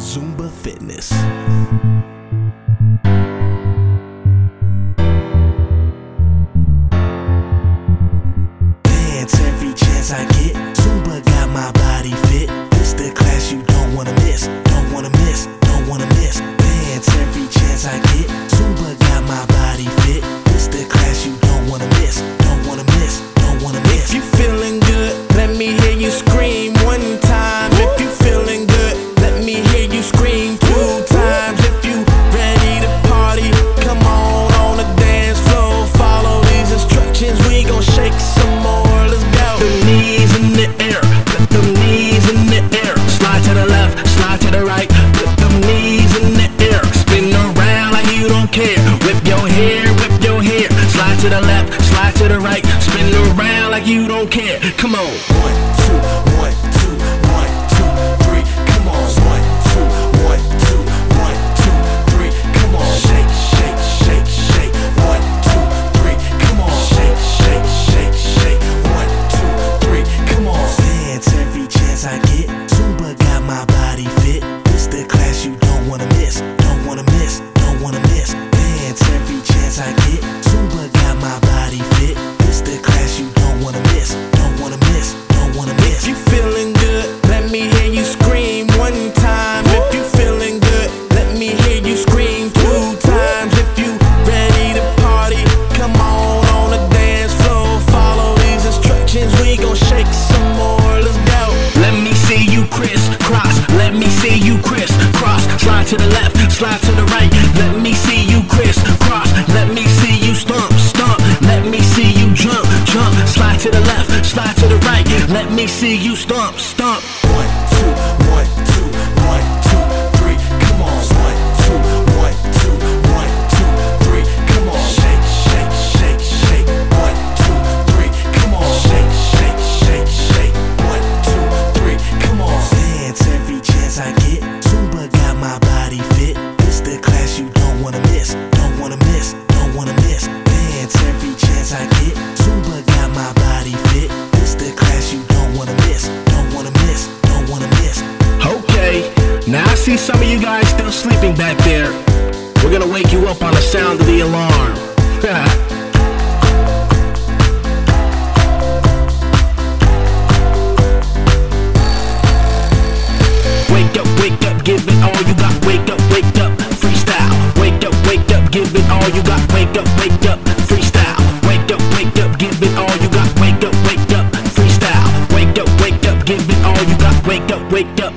Zumba Fitness. Dance every chance I get. Zumba got my body fit. It's the class you don't wanna miss. Don't wanna miss. Don't wanna miss. Dance every chance I get. Zumba got my body fit. It's the class you don't wanna miss. Don't wanna miss. Don't wanna miss. If you feeling good, let me hear you scream one time. If you feeling good, let me hear you scream two times. If you ready to party, come on the dance floor. Follow these instructions, we gon' shake some more. Let's go. The knees in the air, put them knees in the air. Slide to the left, slide to the right, put them knees in the air. Spin around like you don't care. Whip your hair, whip your hair. Slide to the left, slide to the right, spin around like you don't care. Come on. 1, 2, 1, 2, 1, 2, 3. Come on. 1, 2, 1, 2, 1, 2, 3. Come on. Shake, shake, shake, shake. 1, 2, 3. Come on. Shake, shake, shake, shake. 1, 2, 3. Come on. Dance every chance I get. Zumba got my body fit. It's the class you don't wanna miss. Don't wanna miss. Don't wanna miss. Dance every chance I get. Zumba got my body fit. It's the class you don't wanna miss. Don't wanna miss. Don't wanna miss. If you feeling good, let me hear you scream one time. If you feeling good, let me hear you scream two times. If you ready to party, come on the dance floor. Follow these instructions, we gon' shake some more. Let's go. Let me see you crisscross. Let me see you crisscross. Slide to the left, slide to the right. Let me see you crisscross. Let me see you stomp, stomp. Let me see you jump, jump. Slide to the left, slide to the right. Let me see you stomp, stomp. 1, 2, 1, 2, 1, 2, 3. Come on. 1, 2, 1, 2, 1, 2, 3. Come on. Shake, shake, shake, shake. 1, 2, 3. Come on. Shake, shake, shake, shake. 1, 2, 3. Come on. Dance every chance I get. Zumba got my body fit. It's the class you don't wanna miss. Don't wanna miss. Don't wanna miss. Dance every chance I get. Zumba got my body fit. It's the class you don't wanna miss. Don't wanna miss. Don't wanna miss. Okay, now I see some of you guys still sleeping back there. We're gonna wake you up on the sound of the alarm. Wake up, give it all you got. Wake up, freestyle. Wake up, give it all you got. Wake up, freestyle. Wake up, give it all you got. Wake up, freestyle. Wake up, give it all you got. Wake up.